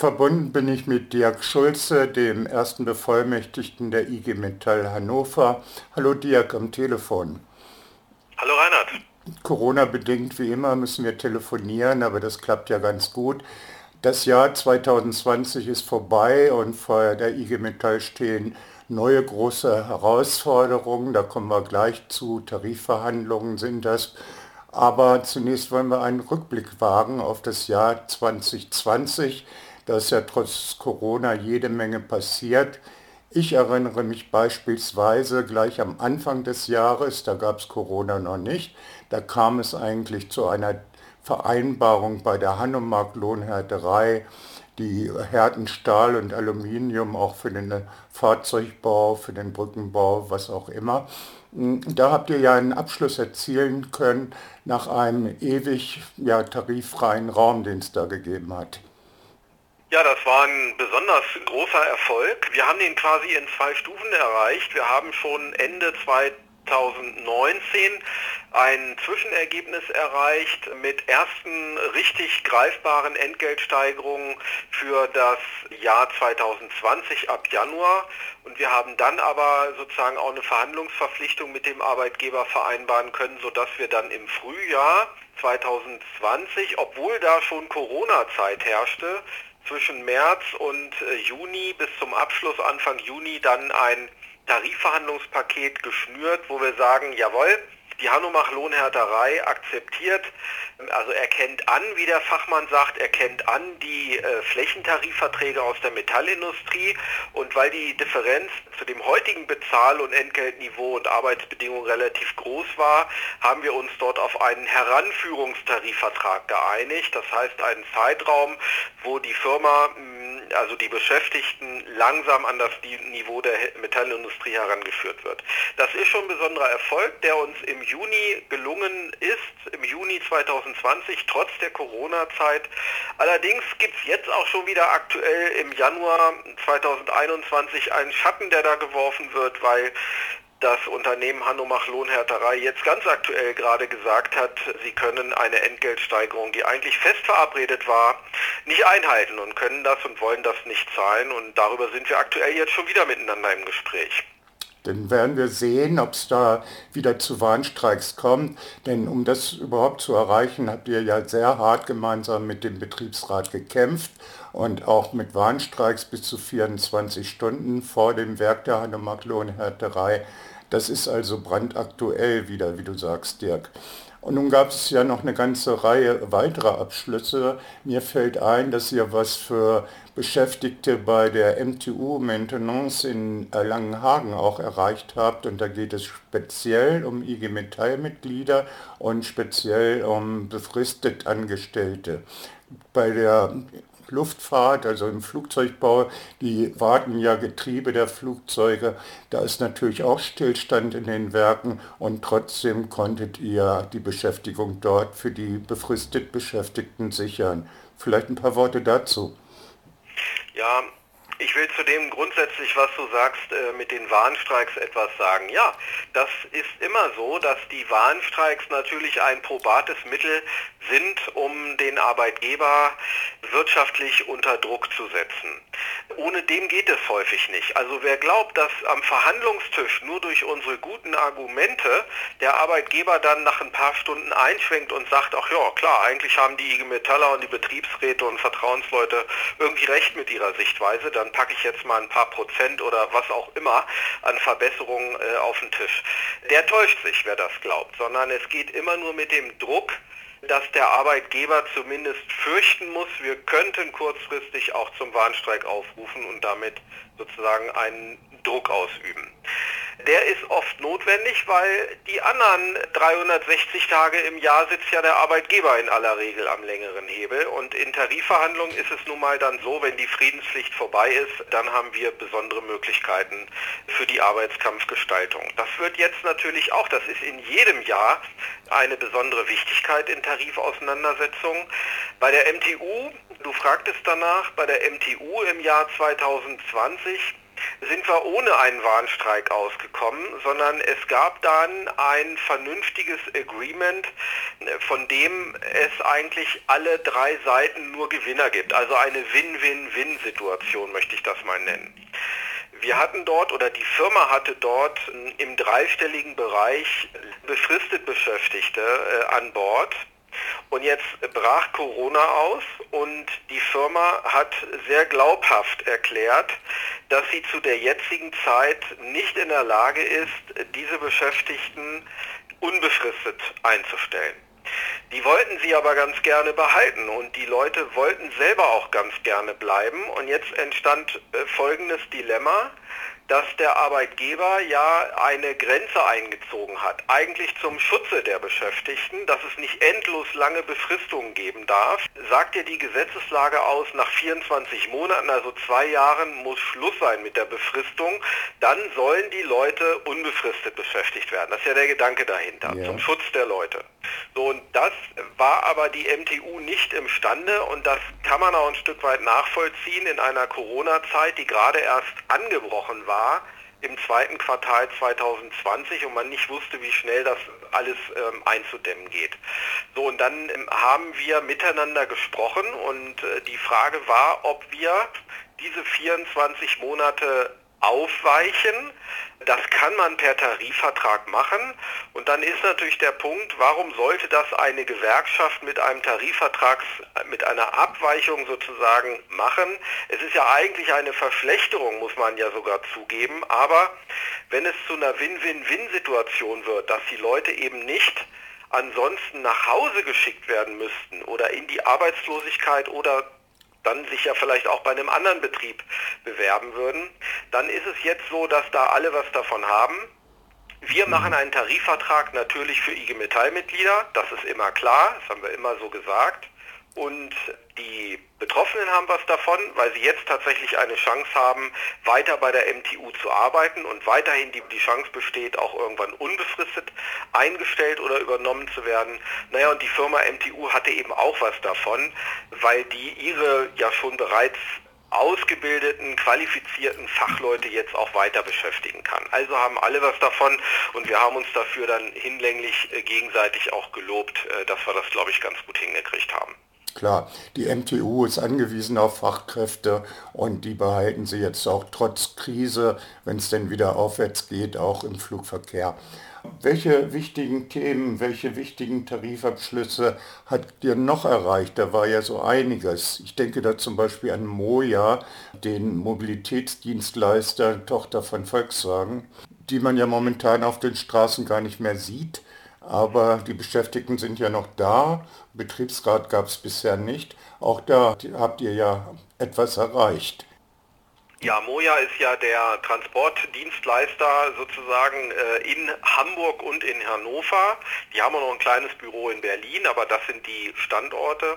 Verbunden bin ich mit Dirk Schulze, dem ersten Bevollmächtigten der IG Metall Hannover. Hallo Dirk am Telefon. Hallo Reinhard. Corona-bedingt wie immer müssen wir telefonieren, aber das klappt ja ganz gut. Das Jahr 2020 ist vorbei und vor der IG Metall stehen neue große Herausforderungen. Da kommen wir gleich zu. Tarifverhandlungen sind das. Aber zunächst wollen wir einen Rückblick wagen auf das Jahr 2020. Da ist ja trotz Corona jede Menge passiert. Ich erinnere mich beispielsweise gleich am Anfang des Jahres, da gab es Corona noch nicht, da kam es eigentlich zu einer Vereinbarung bei der Hanomag Lohnhärterei, die Härten Stahl und Aluminium auch für den Fahrzeugbau, für den Brückenbau, was auch immer. Da habt ihr ja einen Abschluss erzielen können nach einem ewig ja, tariffreien Raum, den es da gegeben hat. Ja, das war ein besonders großer Erfolg. Wir haben den quasi in 2 Stufen erreicht. Wir haben schon Ende 2019 ein Zwischenergebnis erreicht mit ersten richtig greifbaren Entgeltsteigerungen für das Jahr 2020 ab Januar. Und wir haben dann aber sozusagen auch eine Verhandlungsverpflichtung mit dem Arbeitgeber vereinbaren können, sodass wir dann im Frühjahr 2020, obwohl da schon Corona-Zeit herrschte, zwischen März und Juni bis zum Abschluss Anfang Juni dann ein Tarifverhandlungspaket geschnürt, wo wir sagen, jawohl, die Hanomag Lohnhärterei akzeptiert, also erkennt an, wie der Fachmann sagt, erkennt an die Flächentarifverträge aus der Metallindustrie, und weil die Differenz zu dem heutigen Bezahl- und Entgeltniveau und Arbeitsbedingungen relativ groß war, haben wir uns dort auf einen Heranführungstarifvertrag geeinigt. Das heißt einen Zeitraum, wo die Firma, also die Beschäftigten, langsam an das Niveau der Metallindustrie herangeführt wird. Das ist schon ein besonderer Erfolg, der uns im Juni gelungen ist, im Juni 2020, trotz der Corona-Zeit. Allerdings gibt es jetzt auch schon wieder aktuell im Januar 2021 einen Schatten, der da geworfen wird, weil das Unternehmen Hanomag Lohnhärterei jetzt ganz aktuell gerade gesagt hat, sie können eine Entgeltsteigerung, die eigentlich fest verabredet war, nicht einhalten und können das und wollen das nicht zahlen. Und darüber sind wir aktuell jetzt schon wieder miteinander im Gespräch. Dann werden wir sehen, ob es da wieder zu Warnstreiks kommt. Denn um das überhaupt zu erreichen, habt ihr ja sehr hart gemeinsam mit dem Betriebsrat gekämpft und auch mit Warnstreiks bis zu 24 Stunden vor dem Werk der Hanomag Lohnhärterei. Das ist also brandaktuell wieder, wie du sagst, Dirk. Und nun gab es ja noch eine ganze Reihe weiterer Abschlüsse. Mir fällt ein, dass ihr was für Beschäftigte bei der MTU Maintenance in Langenhagen auch erreicht habt. Und da geht es speziell um IG Metall-Mitglieder und speziell um befristet Angestellte. Bei der Luftfahrt, also im Flugzeugbau, die warten ja Getriebe der Flugzeuge. Da ist natürlich auch Stillstand in den Werken und trotzdem konntet ihr die Beschäftigung dort für die befristet Beschäftigten sichern. Vielleicht ein paar Worte dazu. Ja, ich will zu dem grundsätzlich, was du sagst, mit den Warnstreiks etwas sagen. Ja, das ist immer so, dass die Warnstreiks natürlich ein probates Mittel sind, um den Arbeitgeber wirtschaftlich unter Druck zu setzen. Ohne dem geht es häufig nicht. Also wer glaubt, dass am Verhandlungstisch nur durch unsere guten Argumente der Arbeitgeber dann nach ein paar Stunden einschwenkt und sagt, ach ja, klar, eigentlich haben die IG Metaller und die Betriebsräte und Vertrauensleute irgendwie recht mit ihrer Sichtweise, dann packe ich jetzt mal ein paar Prozent oder was auch immer an Verbesserungen auf den Tisch. Der täuscht sich, wer das glaubt, sondern es geht immer nur mit dem Druck, dass der Arbeitgeber zumindest fürchten muss, wir könnten kurzfristig auch zum Warnstreik aufrufen und damit sozusagen einen Druck ausüben. Der ist oft notwendig, weil die anderen 360 Tage im Jahr sitzt ja der Arbeitgeber in aller Regel am längeren Hebel. Und in Tarifverhandlungen ist es nun mal dann so, wenn die Friedenspflicht vorbei ist, dann haben wir besondere Möglichkeiten für die Arbeitskampfgestaltung. Das wird jetzt natürlich auch, das ist in jedem Jahr eine besondere Wichtigkeit in Tarifauseinandersetzungen. Bei der MTU, du fragtest danach, bei der MTU im Jahr 2020 sind wir ohne einen Warnstreik ausgekommen, sondern es gab dann ein vernünftiges Agreement, von dem es eigentlich alle drei Seiten nur Gewinner gibt. Also eine Win-Win-Win-Situation möchte ich das mal nennen. Wir hatten dort, oder die Firma hatte dort im dreistelligen Bereich befristet Beschäftigte an Bord. Und jetzt brach Corona aus und die Firma hat sehr glaubhaft erklärt, dass sie zu der jetzigen Zeit nicht in der Lage ist, diese Beschäftigten unbefristet einzustellen. Die wollten sie aber ganz gerne behalten und die Leute wollten selber auch ganz gerne bleiben. Und jetzt entstand folgendes Dilemma, dass der Arbeitgeber ja eine Grenze eingezogen hat, eigentlich zum Schutze der Beschäftigten, dass es nicht endlos lange Befristungen geben darf. Sagt ja die Gesetzeslage aus, nach 24 Monaten, also 2 Jahren, muss Schluss sein mit der Befristung, dann sollen die Leute unbefristet beschäftigt werden. Das ist ja der Gedanke dahinter, zum Schutz der Leute. So, und das war aber die MTU nicht imstande und das kann man auch ein Stück weit nachvollziehen in einer Corona-Zeit, die gerade erst angebrochen war im zweiten Quartal 2020 und man nicht wusste, wie schnell das alles einzudämmen geht. So, und dann haben wir miteinander gesprochen und die Frage war, ob wir diese 24 Monate aufweichen. Das kann man per Tarifvertrag machen und dann ist natürlich der Punkt, warum sollte das eine Gewerkschaft mit einem Tarifvertrag, mit einer Abweichung sozusagen machen? Es ist ja eigentlich eine Verschlechterung, muss man ja sogar zugeben, aber wenn es zu einer Win-Win-Win-Situation wird, dass die Leute eben nicht ansonsten nach Hause geschickt werden müssten oder in die Arbeitslosigkeit oder dann sich ja vielleicht auch bei einem anderen Betrieb bewerben würden, dann ist es jetzt so, dass da alle was davon haben. Wir machen einen Tarifvertrag natürlich für IG Metall-Mitglieder, das ist immer klar, das haben wir immer so gesagt. Und die Betroffenen haben was davon, weil sie jetzt tatsächlich eine Chance haben, weiter bei der MTU zu arbeiten und weiterhin die Chance besteht, auch irgendwann unbefristet eingestellt oder übernommen zu werden. Naja, und die Firma MTU hatte eben auch was davon, weil die ihre ja schon bereits ausgebildeten, qualifizierten Fachleute jetzt auch weiter beschäftigen kann. Also haben alle was davon und wir haben uns dafür dann hinlänglich gegenseitig auch gelobt, dass wir das, glaube ich, ganz gut hingekriegt haben. Klar, die MTU ist angewiesen auf Fachkräfte und die behalten sie jetzt auch trotz Krise, wenn es denn wieder aufwärts geht, auch im Flugverkehr. Welche wichtigen Themen, welche wichtigen Tarifabschlüsse hat ihr noch erreicht? Da war ja so einiges. Ich denke da zum Beispiel an Moja, den Mobilitätsdienstleister, Tochter von Volkswagen, die man ja momentan auf den Straßen gar nicht mehr sieht. Aber die Beschäftigten sind ja noch da. Betriebsrat gab es bisher nicht. Auch da habt ihr ja etwas erreicht. Ja, Moja ist ja der Transportdienstleister sozusagen in Hamburg und in Hannover. Die haben auch noch ein kleines Büro in Berlin, aber das sind die Standorte.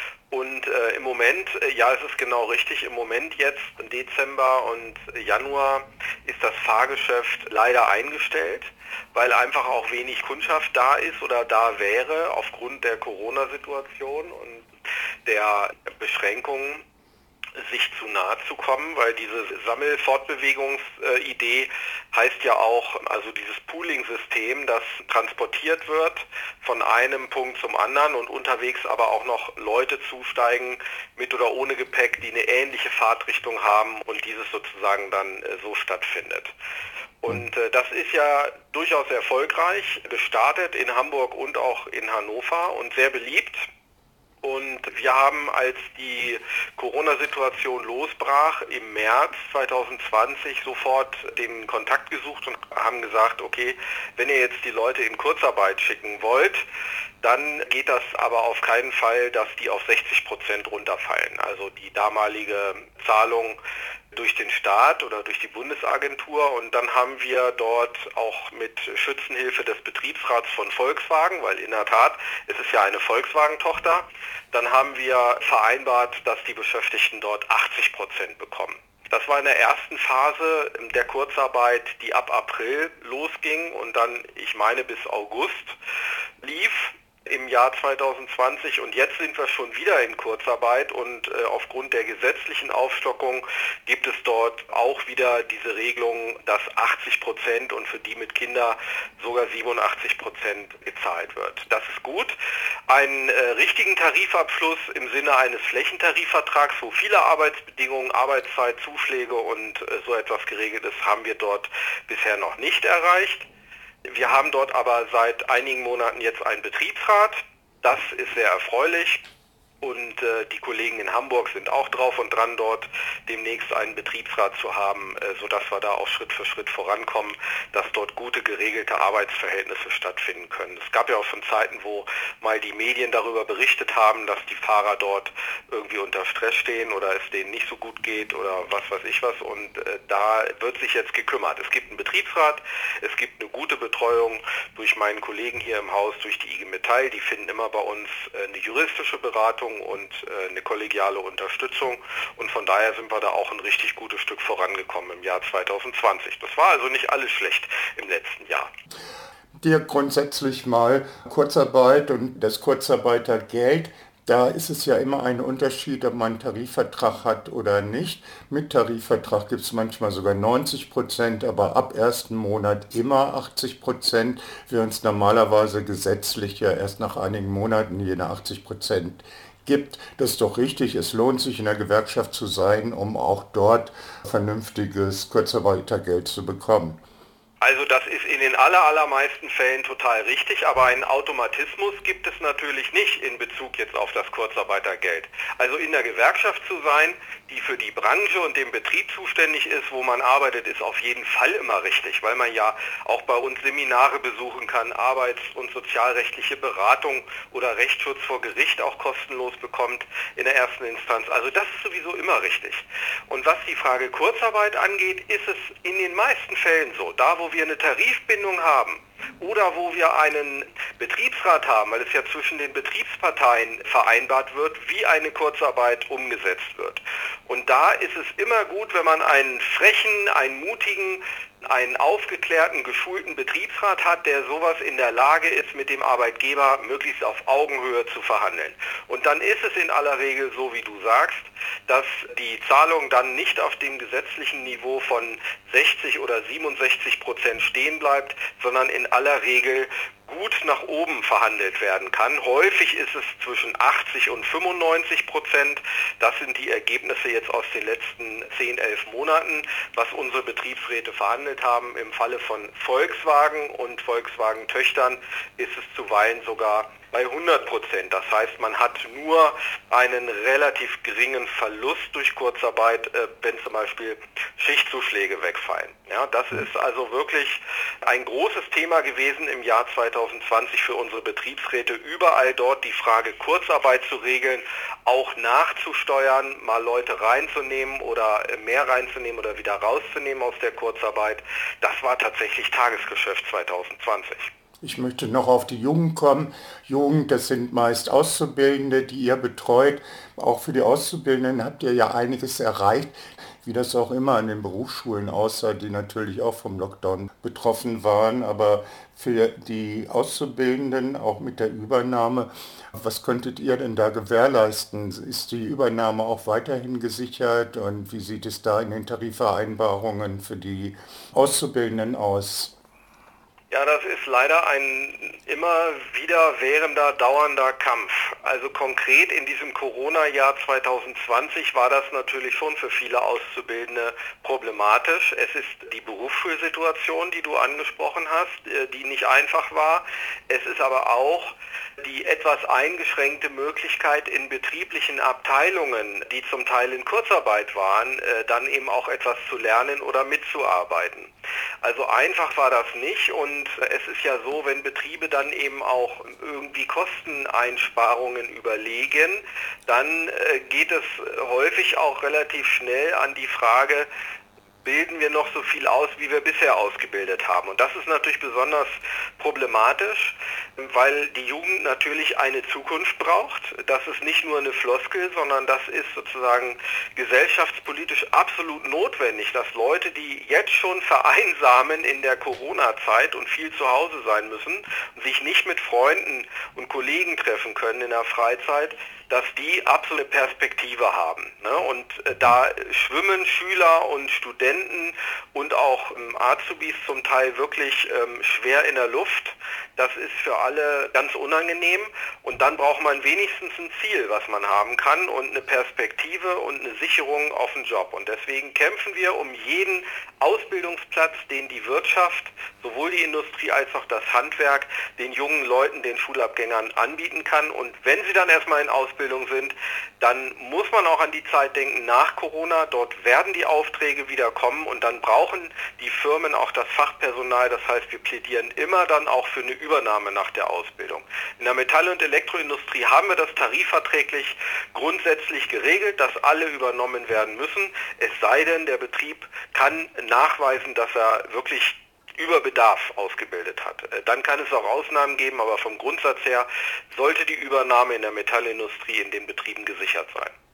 Und im Moment, ja, es ist genau richtig, im Moment jetzt, im Dezember und Januar, ist das Fahrgeschäft leider eingestellt, weil einfach auch wenig Kundschaft da ist oder da wäre aufgrund der Corona-Situation und der Beschränkungen, sich zu nahe zu kommen, weil diese Sammel-Fortbewegungsidee heißt ja auch, also dieses Pooling-System, das transportiert wird von einem Punkt zum anderen und unterwegs aber auch noch Leute zusteigen mit oder ohne Gepäck, die eine ähnliche Fahrtrichtung haben und dieses sozusagen dann so stattfindet. Und das ist ja durchaus erfolgreich, gestartet in Hamburg und auch in Hannover und sehr beliebt. Und wir haben, als die Corona-Situation losbrach, im März 2020 sofort den Kontakt gesucht und haben gesagt, okay, wenn ihr jetzt die Leute in Kurzarbeit schicken wollt, dann geht das aber auf keinen Fall, dass die auf 60% runterfallen. Also die damalige Zahlung durch den Staat oder durch die Bundesagentur und dann haben wir dort auch mit Schützenhilfe des Betriebsrats von Volkswagen, weil in der Tat es ist ja eine Volkswagen-Tochter, dann haben wir vereinbart, dass die Beschäftigten dort 80% bekommen. Das war in der ersten Phase der Kurzarbeit, die ab April losging und dann, ich meine, bis August lief. im Jahr 2020 und jetzt sind wir schon wieder in Kurzarbeit und aufgrund der gesetzlichen Aufstockung gibt es dort auch wieder diese Regelung, dass 80% und für die mit Kindern sogar 87% gezahlt wird. Das ist gut. Einen richtigen Tarifabschluss im Sinne eines Flächentarifvertrags, wo viele Arbeitsbedingungen, Arbeitszeit, Zuschläge und so etwas geregelt ist, haben wir dort bisher noch nicht erreicht. Wir haben dort aber seit einigen Monaten jetzt einen Betriebsrat. Das ist sehr erfreulich. Und die Kollegen in Hamburg sind auch drauf und dran, dort demnächst einen Betriebsrat zu haben, sodass wir da auch Schritt für Schritt vorankommen, dass dort gute, geregelte Arbeitsverhältnisse stattfinden können. Es gab ja auch schon Zeiten, wo mal die Medien darüber berichtet haben, dass die Fahrer dort irgendwie unter Stress stehen oder es denen nicht so gut geht oder was weiß ich was. Und da wird sich jetzt gekümmert. Es gibt einen Betriebsrat, es gibt eine gute Betreuung durch meinen Kollegen hier im Haus, durch die IG Metall. Die finden immer bei uns eine juristische Beratung und eine kollegiale Unterstützung und von daher sind wir da auch ein richtig gutes Stück vorangekommen im Jahr 2020. Das war also nicht alles schlecht im letzten Jahr. Dir grundsätzlich mal Kurzarbeit und das Kurzarbeitergeld. Da ist es ja immer ein Unterschied, ob man einen Tarifvertrag hat oder nicht. Mit Tarifvertrag gibt es manchmal sogar 90%, aber ab ersten Monat immer 80%, während es normalerweise gesetzlich ja erst nach einigen Monaten jene 80% gibt. Das ist doch richtig, es lohnt sich in der Gewerkschaft zu sein, um auch dort vernünftiges Kurzarbeitergeld zu bekommen. Also das ist in den allermeisten Fällen total richtig, aber einen Automatismus gibt es natürlich nicht in Bezug jetzt auf das Kurzarbeitergeld. Also in der Gewerkschaft zu sein, die für die Branche und den Betrieb zuständig ist, wo man arbeitet, ist auf jeden Fall immer richtig, weil man ja auch bei uns Seminare besuchen kann, arbeits- und sozialrechtliche Beratung oder Rechtsschutz vor Gericht auch kostenlos bekommt in der ersten Instanz. Also das ist sowieso immer richtig. Und was die Frage Kurzarbeit angeht, ist es in den meisten Fällen so, da wo wir eine Tarifbindung haben oder wo wir einen Betriebsrat haben, weil es ja zwischen den Betriebsparteien vereinbart wird, wie eine Kurzarbeit umgesetzt wird. Und da ist es immer gut, wenn man einen frechen, einen mutigen, einen aufgeklärten, geschulten Betriebsrat hat, der sowas in der Lage ist, mit dem Arbeitgeber möglichst auf Augenhöhe zu verhandeln. Und dann ist es in aller Regel so, wie du sagst, dass die Zahlung dann nicht auf dem gesetzlichen Niveau von 60 oder 67% stehen bleibt, sondern in aller Regel gut nach oben verhandelt werden kann. Häufig ist es zwischen 80 und 95%. Das sind die Ergebnisse jetzt aus den letzten 10, 11 Monaten, was unsere Betriebsräte verhandelt haben. Im Falle von Volkswagen und Volkswagen-Töchtern ist es zuweilen sogar bei 100%. Das heißt, man hat nur einen relativ geringen Verlust durch Kurzarbeit, wenn zum Beispiel Schichtzuschläge wegfallen. Ja, das ist also wirklich ein großes Thema gewesen im Jahr 2020 für unsere Betriebsräte, überall dort die Frage Kurzarbeit zu regeln, auch nachzusteuern, mal Leute reinzunehmen oder mehr reinzunehmen oder wieder rauszunehmen aus der Kurzarbeit. Das war tatsächlich Tagesgeschäft 2020. Ich möchte noch auf die Jungen kommen. Jugend, das sind meist Auszubildende, die ihr betreut. Auch für die Auszubildenden habt ihr ja einiges erreicht, wie das auch immer an den Berufsschulen aussah, die natürlich auch vom Lockdown betroffen waren. Aber für die Auszubildenden, auch mit der Übernahme, was könntet ihr denn da gewährleisten? Ist die Übernahme auch weiterhin gesichert und wie sieht es da in den Tarifvereinbarungen für die Auszubildenden aus? Ja, das ist leider ein immer wieder währender, dauernder Kampf. Also konkret in diesem Corona-Jahr 2020 war das natürlich schon für viele Auszubildende problematisch. Es ist die Berufsschulsituation, die du angesprochen hast, die nicht einfach war. Es ist aber auch die etwas eingeschränkte Möglichkeit in betrieblichen Abteilungen, die zum Teil in Kurzarbeit waren, dann eben auch etwas zu lernen oder mitzuarbeiten. Also einfach war das nicht und es ist ja so, wenn Betriebe dann eben auch irgendwie Kosteneinsparungen überlegen, dann geht es häufig auch relativ schnell an die Frage, bilden wir noch so viel aus, wie wir bisher ausgebildet haben. Und das ist natürlich besonders problematisch, weil die Jugend natürlich eine Zukunft braucht. Das ist nicht nur eine Floskel, sondern das ist sozusagen gesellschaftspolitisch absolut notwendig, dass Leute, die jetzt schon vereinsamen in der Corona-Zeit und viel zu Hause sein müssen, sich nicht mit Freunden und Kollegen treffen können in der Freizeit, dass die absolute Perspektive haben. Ne? Und da schwimmen Schüler und Studenten und auch Azubis zum Teil wirklich schwer in der Luft. Das ist für alle ganz unangenehm und dann braucht man wenigstens ein Ziel, was man haben kann und eine Perspektive und eine Sicherung auf den Job. Und deswegen kämpfen wir um jeden Ausbildungsplatz, den die Wirtschaft, sowohl die Industrie als auch das Handwerk, den jungen Leuten, den Schulabgängern anbieten kann. Und wenn sie dann erstmal in Ausbildung sind, dann muss man auch an die Zeit denken nach Corona. Dort werden die Aufträge wieder kommen und dann brauchen die Firmen auch das Fachpersonal. Das heißt, wir plädieren immer dann auch für eine Übernahme nach der Ausbildung. In der Metall- und Elektroindustrie haben wir das tarifverträglich grundsätzlich geregelt, dass alle übernommen werden müssen. Es sei denn, der Betrieb kann nachweisen, dass er wirklich über Bedarf ausgebildet hat. Dann kann es auch Ausnahmen geben, aber vom Grundsatz her sollte die Übernahme in der Metallindustrie in den Betrieben gesichert sein.